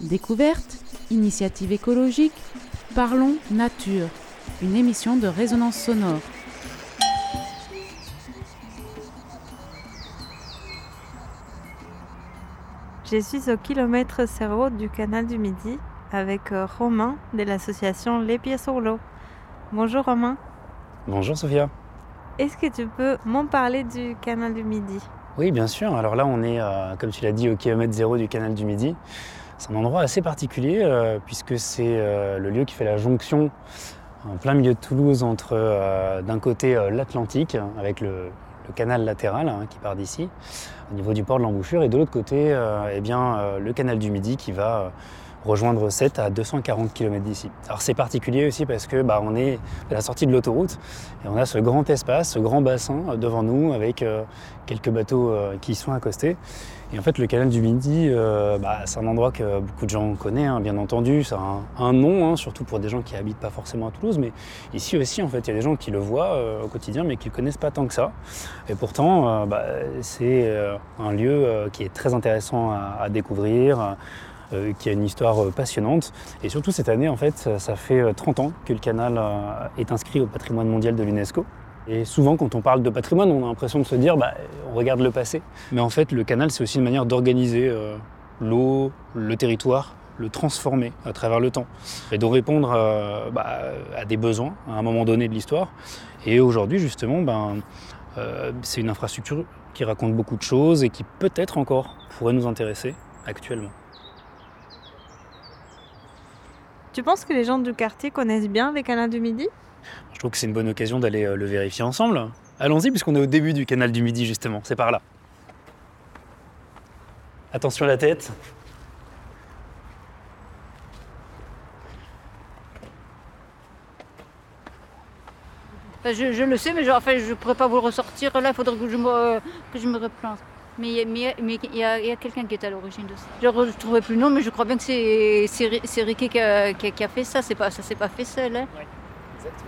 Découverte, initiative écologique, parlons nature, une émission de résonance sonore. Je suis au kilomètre 0 du canal du Midi avec Romain de l'association Les Pieds sur l'eau. Bonjour Romain. Bonjour Sophia. Est-ce que tu peux m'en parler du canal du Midi ? Oui, bien sûr. Alors là, on est, comme tu l'as dit, au kilomètre 0 du canal du Midi. C'est un endroit assez particulier puisque c'est le lieu qui fait la jonction en plein milieu de Toulouse entre d'un côté l'Atlantique avec le canal latéral qui part d'ici au niveau du port de l'Embouchure et de l'autre côté le canal du Midi qui va rejoindre Sète à 240 km d'ici. Alors c'est particulier aussi parce que on est à la sortie de l'autoroute et on a ce grand espace, ce grand bassin devant nous avec quelques bateaux qui y sont accostés. Et en fait le canal du Midi, c'est un endroit que beaucoup de gens connaissent, bien entendu, ça a un nom, surtout pour des gens qui habitent pas forcément à Toulouse, mais ici aussi en fait il y a des gens qui le voient au quotidien mais qui le connaissent pas tant que ça. Et pourtant c'est un lieu qui est très intéressant à découvrir, qui a une histoire passionnante. Et surtout cette année, en fait, ça fait 30 ans que le canal est inscrit au patrimoine mondial de l'UNESCO. Et souvent, quand on parle de patrimoine, on a l'impression de se dire on regarde le passé. Mais en fait, le canal, c'est aussi une manière d'organiser l'eau, le territoire, le transformer à travers le temps et de répondre à des besoins à un moment donné de l'histoire. Et aujourd'hui, justement, c'est une infrastructure qui raconte beaucoup de choses et qui peut-être encore pourrait nous intéresser actuellement. Tu penses que les gens du quartier connaissent bien les canals du Midi ? Je trouve que c'est une bonne occasion d'aller le vérifier ensemble. Allons-y, puisqu'on est au début du canal du Midi, justement. C'est par là. Attention à la tête. Je le sais, mais je ne pourrais pas vous le ressortir. Là, il faudrait que je me replante. Mais il y a quelqu'un qui est à l'origine de ça. Je ne trouvais plus le nom, mais je crois bien que c'est Riquet qui a fait ça. Ça s'est pas fait seul. Hein. Oui, exactement.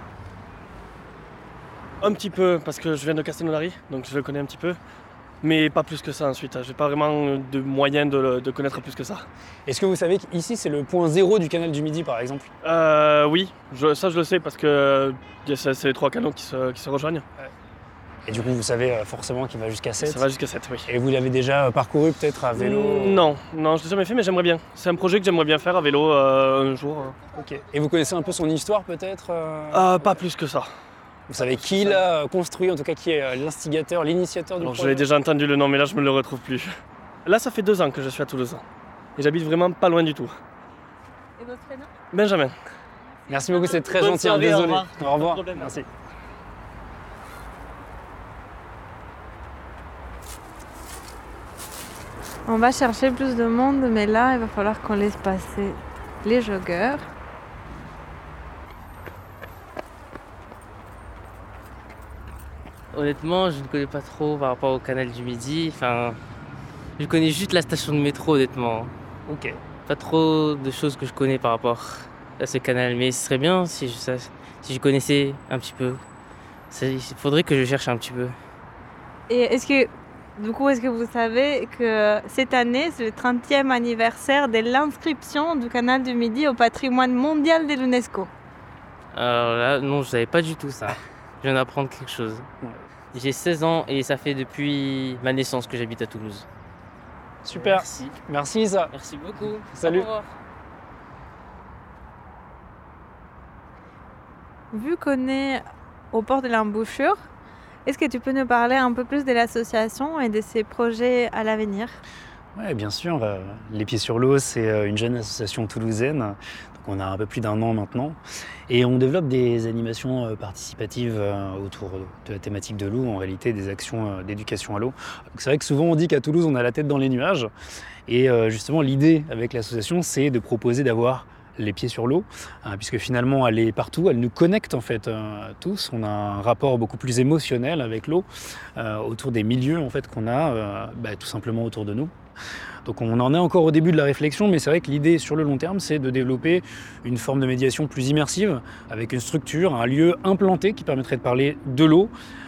Un petit peu, parce que je viens de Castelnaudary, donc je le connais un petit peu. Mais pas plus que ça ensuite. J'ai pas vraiment de moyen de connaître plus que ça. Est-ce que vous savez qu'ici, c'est le point zéro du canal du Midi, par exemple ? Oui, ça je le sais, parce que c'est les trois canaux qui se rejoignent. Et du coup, vous savez forcément qu'il va jusqu'à Sète. Ça va jusqu'à Sète, oui. Et vous l'avez déjà parcouru peut-être à vélo ? Non, je l'ai jamais fait, mais j'aimerais bien. C'est un projet que j'aimerais bien faire à vélo un jour. Ok. Et vous connaissez un peu son histoire peut-être ? Pas plus que ça. Vous savez qui l'a construit, en tout cas qui est l'instigateur, l'initiateur du projet ? J'avais déjà entendu le nom, mais là je me le retrouve plus. Là, ça fait 2 ans que je suis à Toulouse. Et j'habite vraiment pas loin du tout. Et votre prénom ? Benjamin. Merci beaucoup, c'est très Bonne gentil. soirée, Désolé. au revoir. Merci. On va chercher plus de monde, mais là, il va falloir qu'on laisse passer les joggeurs. Honnêtement, je ne connais pas trop par rapport au canal du Midi. Je connais juste la station de métro, honnêtement. Ok. Pas trop de choses que je connais par rapport à ce canal, mais ce serait bien si je connaissais un petit peu. Il faudrait que je cherche un petit peu. Et est-ce que vous savez que cette année, c'est le 30e anniversaire de l'inscription du canal du Midi au patrimoine mondial de l'UNESCO ? Alors là, non, je savais pas du tout ça. Je viens d'apprendre quelque chose. J'ai 16 ans et ça fait depuis ma naissance que j'habite à Toulouse. Super. Merci Isa. Merci beaucoup. Salut. Au revoir. Vu qu'on est au port de l'Embouchure, est-ce que tu peux nous parler un peu plus de l'association et de ses projets à l'avenir ? Oui, bien sûr. Les Pieds sur l'eau, c'est une jeune association toulousaine. Donc on a un peu plus d'1 an maintenant. Et on développe des animations participatives autour de la thématique de l'eau, en réalité des actions d'éducation à l'eau. Donc c'est vrai que souvent on dit qu'à Toulouse, on a la tête dans les nuages. Et justement, l'idée avec l'association, c'est de proposer d'avoir les pieds sur l'eau, puisque finalement elle est partout, elle nous connecte en fait tous. On a un rapport beaucoup plus émotionnel avec l'eau, autour des milieux en fait qu'on a tout simplement autour de nous. Donc on en est encore au début de la réflexion, mais c'est vrai que l'idée sur le long terme, c'est de développer une forme de médiation plus immersive, avec une structure, un lieu implanté qui permettrait de parler de l'eau,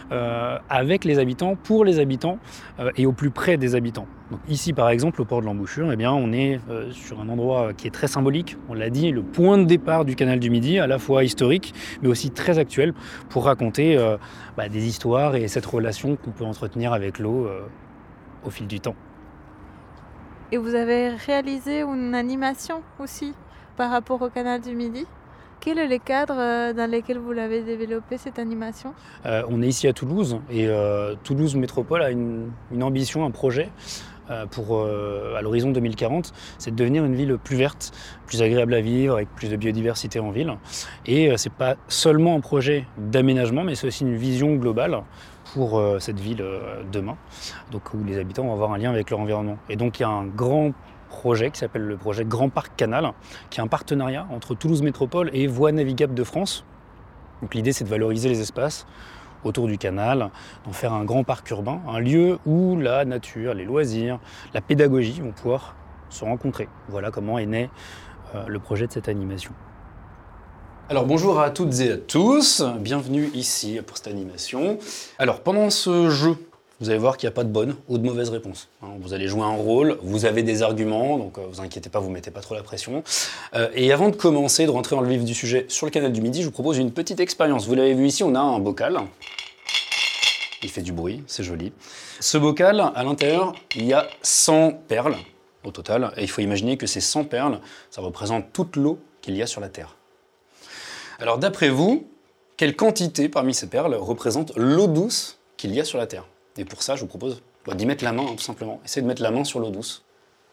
avec les habitants, pour les habitants et au plus près des habitants. Donc ici par exemple au port de l'Embouchure, eh bien, on est sur un endroit qui est très symbolique, on l'a dit, le point de départ du canal du Midi, à la fois historique mais aussi très actuel pour raconter des histoires et cette relation qu'on peut entretenir avec l'eau au fil du temps. Et vous avez réalisé une animation aussi par rapport au canal du Midi. Quels sont les cadres dans lesquels vous l'avez développé, cette animation ? On est ici à Toulouse et Toulouse Métropole a une ambition, un projet pour à l'horizon 2040, c'est de devenir une ville plus verte, plus agréable à vivre, avec plus de biodiversité en ville. Et c'est pas seulement un projet d'aménagement, mais c'est aussi une vision globale pour cette ville demain, donc où les habitants vont avoir un lien avec leur environnement. Et donc il y a un grand projet qui s'appelle le projet Grand Parc Canal, qui est un partenariat entre Toulouse Métropole et Voies navigables de France. Donc l'idée c'est de valoriser les espaces autour du canal, d'en faire un grand parc urbain, un lieu où la nature, les loisirs, la pédagogie vont pouvoir se rencontrer. Voilà comment est né le projet de cette animation. Alors bonjour à toutes et à tous, bienvenue ici pour cette animation. Alors pendant ce jeu, vous allez voir qu'il n'y a pas de bonne ou de mauvaise réponse. Vous allez jouer un rôle, vous avez des arguments, donc vous inquiétez pas, vous mettez pas trop la pression. Et avant de commencer, de rentrer dans le vif du sujet sur le canal du Midi, je vous propose une petite expérience. Vous l'avez vu ici, on a un bocal. Il fait du bruit, c'est joli. Ce bocal, à l'intérieur, il y a 100 perles au total. Et il faut imaginer que ces 100 perles, ça représente toute l'eau qu'il y a sur la Terre. Alors d'après vous, quelle quantité parmi ces perles représente l'eau douce qu'il y a sur la Terre ? Et pour ça, je vous propose d'y mettre la main, tout simplement. Essayez de mettre la main sur l'eau douce.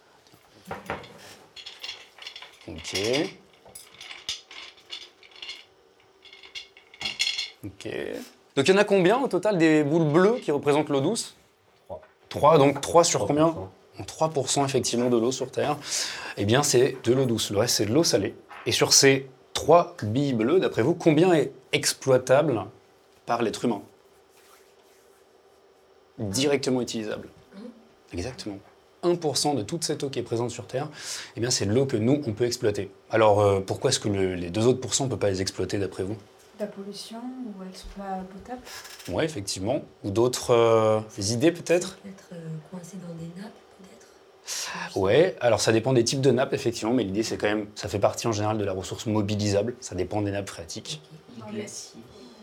Ok. Donc il y en a combien au total des boules bleues qui représentent l'eau douce ? 3. Donc 3 sur combien ? 3% effectivement de l'eau sur Terre. Eh bien c'est de l'eau douce. Le reste c'est de l'eau salée. Et sur ces 3 billes bleues, d'après vous, combien est exploitable par l'être humain ? Directement utilisable. Exactement. 1% de toute cette eau qui est présente sur Terre, eh bien c'est de l'eau que nous, on peut exploiter. Alors, pourquoi est-ce que les 2 autres pourcents, on ne peut pas les exploiter, d'après vous ? La pollution, ou elles ne sont pas potables ? Oui, effectivement. Ou d'autres idées, peut-être ? Peut-être coincées dans des nappes, peut-être ? Ouais, alors ça dépend des types de nappes, effectivement, mais l'idée, c'est quand même, ça fait partie en général de la ressource mobilisable, ça dépend des nappes phréatiques. Les glaciers.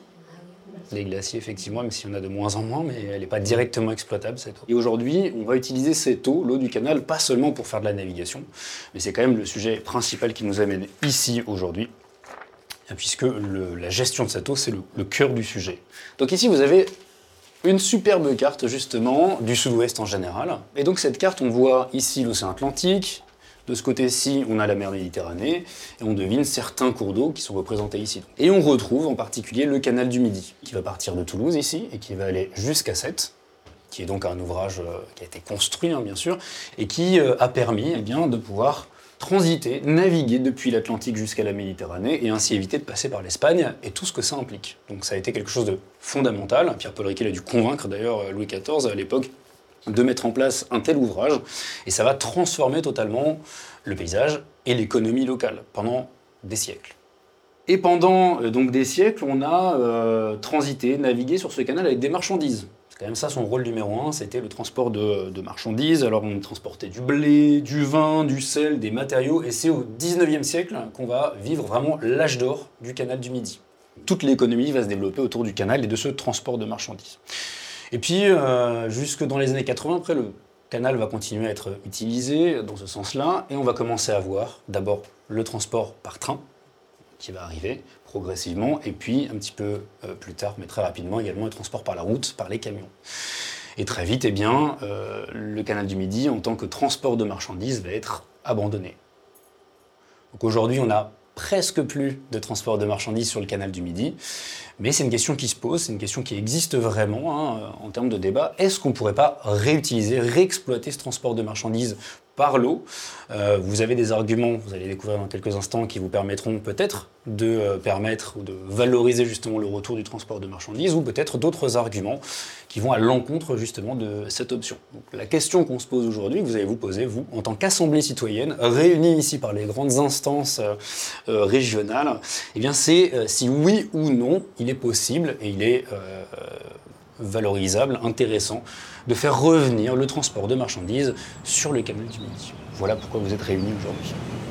Les glaciers, effectivement, même s'il y en a de moins en moins, mais elle n'est pas directement exploitable, cette eau. Et aujourd'hui, on va utiliser cette eau, l'eau du canal, pas seulement pour faire de la navigation, mais c'est quand même le sujet principal qui nous amène ici aujourd'hui, puisque la gestion de cette eau, c'est le cœur du sujet. Donc ici, vous avez une superbe carte, justement, du sud-ouest en général. Et donc cette carte, on voit ici l'océan Atlantique. De ce côté-ci, on a la mer Méditerranée, et on devine certains cours d'eau qui sont représentés ici. Et on retrouve en particulier le canal du Midi, qui va partir de Toulouse ici, et qui va aller jusqu'à Sète, qui est donc un ouvrage qui a été construit, bien sûr, et qui a permis de pouvoir transiter, naviguer depuis l'Atlantique jusqu'à la Méditerranée, et ainsi éviter de passer par l'Espagne, et tout ce que ça implique. Donc ça a été quelque chose de fondamental. Pierre-Paul Riquet a dû convaincre d'ailleurs Louis XIV à l'époque, de mettre en place un tel ouvrage, et ça va transformer totalement le paysage et l'économie locale pendant des siècles. Et pendant donc des siècles, on a transité, navigué sur ce canal avec des marchandises. C'est quand même ça son rôle numéro 1, c'était le transport de marchandises. Alors on transportait du blé, du vin, du sel, des matériaux, et c'est au 19e siècle qu'on va vivre vraiment l'âge d'or du canal du Midi. Toute l'économie va se développer autour du canal et de ce transport de marchandises. Et puis, jusque dans les années 80, après, le canal va continuer à être utilisé dans ce sens-là, et on va commencer à voir d'abord le transport par train, qui va arriver progressivement, et puis un petit peu plus tard, mais très rapidement également, le transport par la route, par les camions. Et très vite, le canal du Midi, en tant que transport de marchandises, va être abandonné. Donc aujourd'hui, on n'a presque plus de transport de marchandises sur le canal du Midi, mais c'est une question qui se pose, c'est une question qui existe vraiment en termes de débat. Est-ce qu'on ne pourrait pas réutiliser, réexploiter ce transport de marchandises par l'eau ? Vous avez des arguments, vous allez découvrir dans quelques instants, qui vous permettront peut-être de permettre ou de valoriser justement le retour du transport de marchandises, ou peut-être d'autres arguments qui vont à l'encontre justement de cette option. Donc, la question qu'on se pose aujourd'hui, que vous allez vous poser, vous, en tant qu'assemblée citoyenne, réunie ici par les grandes instances régionales, c'est si oui ou non il est possible et il est valorisable, intéressant, de faire revenir le transport de marchandises sur le canal du Midi. Voilà pourquoi vous êtes réunis aujourd'hui.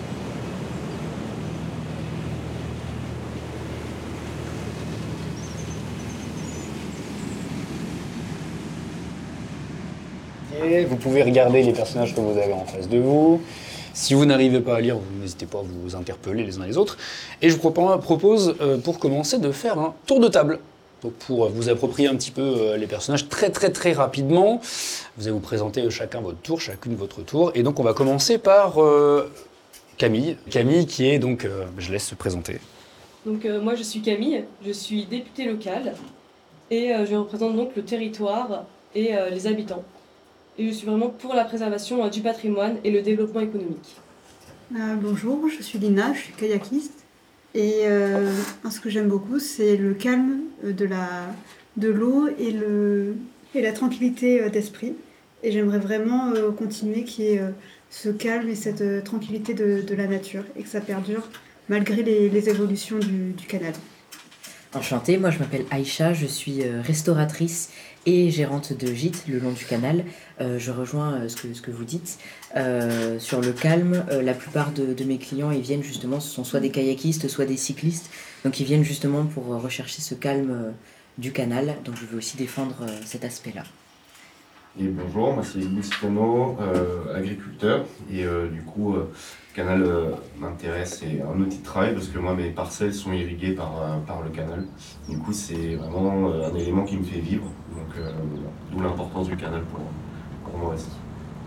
Et vous pouvez regarder les personnages que vous avez en face de vous. Si vous n'arrivez pas à lire, vous n'hésitez pas à vous interpeller les uns les autres. Et je vous propose, pour commencer, de faire un tour de table. Donc pour vous approprier un petit peu les personnages très rapidement, vous allez vous présenter chacun votre tour, chacune votre tour. Et donc on va commencer par Camille. Camille qui est donc, je laisse se présenter. Donc moi je suis Camille, je suis députée locale et je représente donc le territoire et les habitants. Et je suis vraiment pour la préservation du patrimoine et le développement économique. Bonjour, je suis Lina, je suis kayakiste. Et ce que j'aime beaucoup, c'est le calme de l'eau et la tranquillité d'esprit. Et j'aimerais vraiment continuer qu'il y ait ce calme et cette tranquillité de la nature et que ça perdure malgré les évolutions du canal. Enchantée, moi je m'appelle Aïcha, je suis restauratrice et gérante de gîte le long du canal. Je rejoins ce que vous dites. Sur le calme, la plupart de mes clients, ils viennent justement, ce sont soit des kayakistes, soit des cyclistes. Donc ils viennent justement pour rechercher ce calme du canal. Donc je veux aussi défendre cet aspect-là. Et bonjour, moi c'est Luciano, agriculteur. Et du coup, le canal m'intéresse, c'est un outil de travail parce que moi mes parcelles sont irriguées par le canal. Du coup c'est vraiment un élément qui me fait vivre. Donc d'où l'importance du canal pour moi aussi.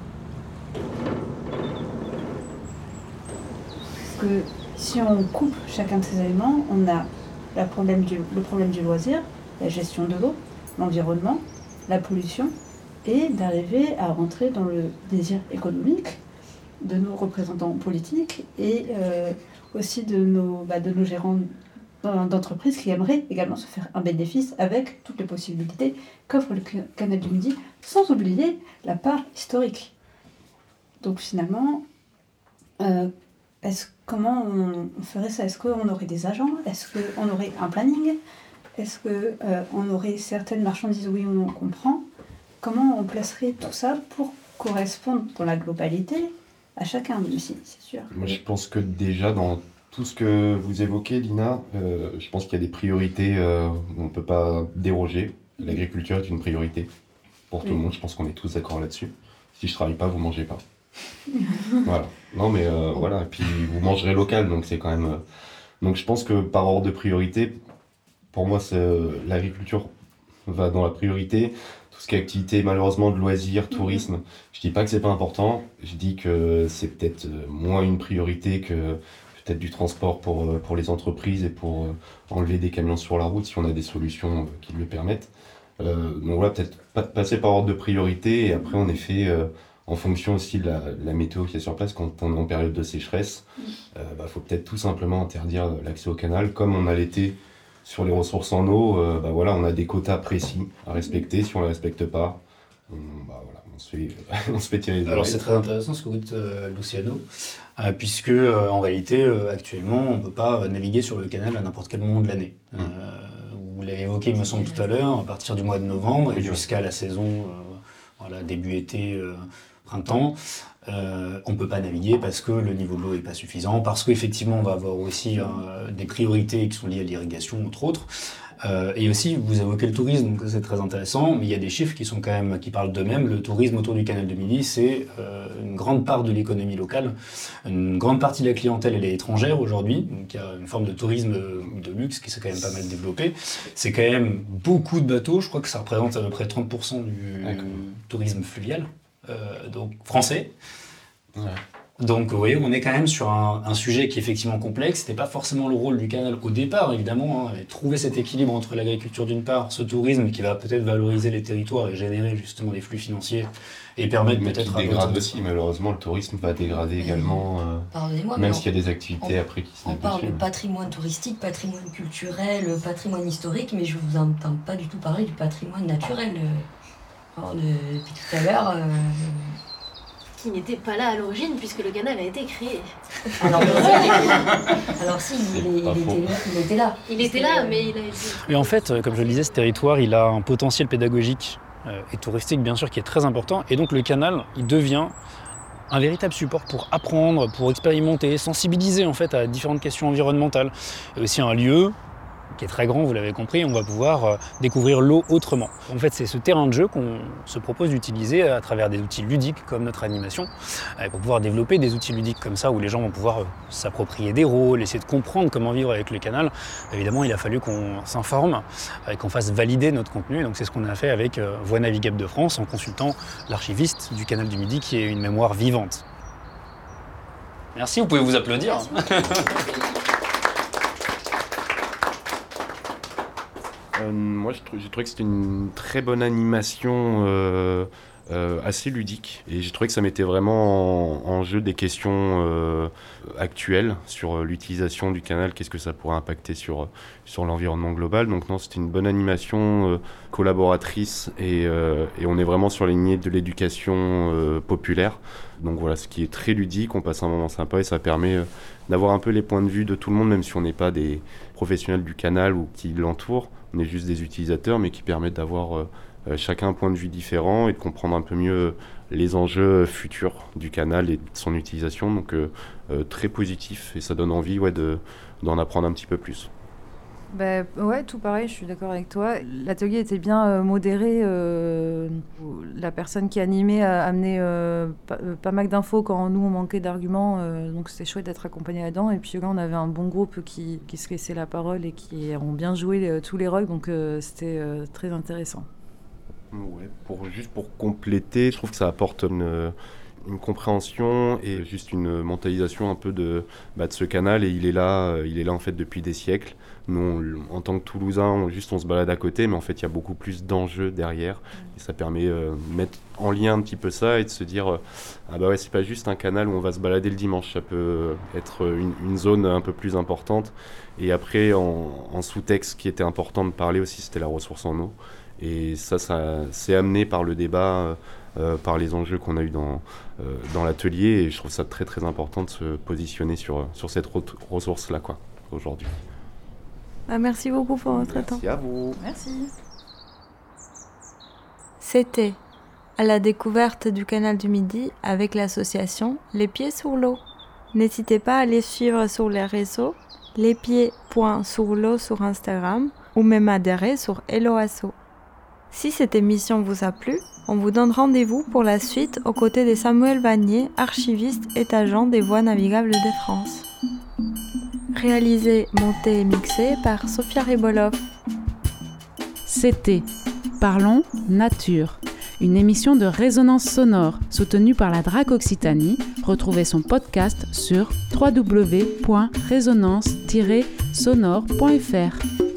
Parce que si on coupe chacun de ces éléments, on a le problème du loisir, la gestion de l'eau, l'environnement, la pollution, et d'arriver à rentrer dans le désir économique de nos représentants politiques et aussi de nos gérants d'entreprises qui aimeraient également se faire un bénéfice avec toutes les possibilités qu'offre le canal du Midi, sans oublier la part historique. Donc finalement, comment on ferait ça? Est-ce qu'on aurait des agents? Est-ce qu'on aurait un planning? Est-ce qu'on aurait certaines marchandises? Oui, on comprend. Comment on placerait tout ça pour correspondre dans la globalité à chacun aussi, c'est sûr. Moi, je pense que déjà, dans tout ce que vous évoquez, Lina, je pense qu'il y a des priorités où on ne peut pas déroger. L'agriculture est une priorité pour tout le monde. Je pense qu'on est tous d'accord là-dessus. Si je ne travaille pas, vous ne mangez pas. Voilà. Non, mais voilà. Et puis, vous mangerez local, donc c'est quand même... Donc, je pense que par ordre de priorité, pour moi, l'agriculture va dans la priorité. Tout ce qui est activité, malheureusement, de loisirs, tourisme, je dis pas que c'est pas important, je dis que c'est peut-être moins une priorité que peut-être du transport pour les entreprises et pour enlever des camions sur la route si on a des solutions qui le permettent. Donc voilà, peut-être passer par ordre de priorité et après, en effet, en fonction aussi de la météo qui est sur place, quand on est en période de sécheresse, faut peut-être tout simplement interdire l'accès au canal, comme on a l'été. Sur les ressources en eau, on a des quotas précis à respecter. Si on ne les respecte pas, on se fait tirer les oreilles. Alors c'est très intéressant ce que vous dites, Luciano, puisque en réalité, actuellement, on ne peut pas naviguer sur le canal à n'importe quel moment de l'année. Vous l'avez évoqué, il me semble, tout à l'heure, à partir du mois de novembre et jusqu'à la saison début été, printemps. On ne peut pas naviguer parce que le niveau de l'eau n'est pas suffisant, parce qu'effectivement on va avoir aussi des priorités qui sont liées à l'irrigation entre autres, et aussi vous évoquez le tourisme, donc c'est très intéressant, mais il y a des chiffres qui parlent d'eux-mêmes. Le tourisme autour du canal de Midi, c'est une grande part de l'économie locale, une grande partie de la clientèle elle est étrangère aujourd'hui, donc il y a une forme de tourisme de luxe qui s'est quand même pas mal développé. C'est quand même beaucoup de bateaux, je crois que ça représente à peu près 30% du tourisme fluvial. Donc français. Ouais. Donc vous voyez, on est quand même sur un sujet qui est effectivement complexe. C'était pas forcément le rôle du canal au départ, évidemment, trouver cet équilibre entre l'agriculture d'une part, ce tourisme qui va peut-être valoriser les territoires et générer justement des flux financiers et permettre peut-être... Qui dégrade aussi, malheureusement, le tourisme va dégrader également, même s'il y a des activités après qui se mettent dessus. On parle de patrimoine touristique, patrimoine culturel, patrimoine historique, mais je ne vous entends pas du tout parler du patrimoine naturel. Depuis tout à l'heure, qui n'était pas là à l'origine puisque le canal a été créé. Alors si, il était là. Il était là, mais il a été... Et en fait, comme je le disais, ce territoire, il a un potentiel pédagogique et touristique, bien sûr, qui est très important. Et donc le canal, il devient un véritable support pour apprendre, pour expérimenter, sensibiliser en fait à différentes questions environnementales. Et aussi un lieu qui est très grand, vous l'avez compris, on va pouvoir découvrir l'eau autrement. En fait, c'est ce terrain de jeu qu'on se propose d'utiliser à travers des outils ludiques comme notre animation, pour pouvoir développer des outils ludiques comme ça où les gens vont pouvoir s'approprier des rôles, essayer de comprendre comment vivre avec le canal. Évidemment, il a fallu qu'on s'informe et qu'on fasse valider notre contenu. Donc c'est ce qu'on a fait avec Voies navigables de France en consultant l'archiviste du canal du Midi qui est une mémoire vivante. Merci, vous pouvez vous applaudir. Moi, j'ai trouvé que c'était une très bonne animation assez ludique. Et j'ai trouvé que ça mettait vraiment en jeu des questions actuelles sur l'utilisation du canal, qu'est-ce que ça pourrait impacter sur l'environnement global. Donc non, c'était une bonne animation collaboratrice et on est vraiment sur la lignée de l'éducation populaire. Donc voilà, ce qui est très ludique, on passe un moment sympa et ça permet d'avoir un peu les points de vue de tout le monde, même si on n'est pas des professionnels du canal ou qui l'entourent. On est juste des utilisateurs, mais qui permettent d'avoir chacun un point de vue différent et de comprendre un peu mieux les enjeux futurs du canal et de son utilisation. Donc très positif et ça donne envie d'en apprendre un petit peu plus. Ouais, tout pareil, je suis d'accord avec toi. L'atelier était bien modéré. La personne qui animait a amené pas mal d'infos quand nous, on manquait d'arguments. Donc c'était chouette d'être accompagné là-dedans. Et puis là, on avait un bon groupe qui se laissait la parole et qui ont bien joué tous les rôles. Donc c'était très intéressant. Ouais, juste pour compléter, je trouve que ça apporte une compréhension et juste une mentalisation un peu de ce canal. Et il est là en fait depuis des siècles. Nous, en tant que Toulousains, on se balade à côté, mais en fait, il y a beaucoup plus d'enjeux derrière. Et ça permet de mettre en lien un petit peu ça et de se dire c'est pas juste un canal où on va se balader le dimanche. Ça peut être une zone un peu plus importante. Et après, en sous-texte, qui était important de parler aussi, c'était la ressource en eau. Et ça s'est amené par le débat, par les enjeux qu'on a eu dans l'atelier. Et je trouve ça très, très important de se positionner sur cette ressource-là, aujourd'hui. Merci beaucoup pour votre temps. Merci à vous. Merci. C'était à la découverte du canal du Midi avec l'association Les Pieds sur l'eau. N'hésitez pas à les suivre sur les réseaux lespieds.surleau sur Instagram ou même adhérer sur Helloasso. Si cette émission vous a plu, on vous donne rendez-vous pour la suite aux côtés de Samuel Vanier, archiviste et agent des Voies navigables de France. Réalisé, monté et mixé par Sofia Ribolov. C'était Parlons Nature, une émission de résonance sonore soutenue par la DRAC Occitanie. Retrouvez son podcast sur www.resonance-sonore.fr.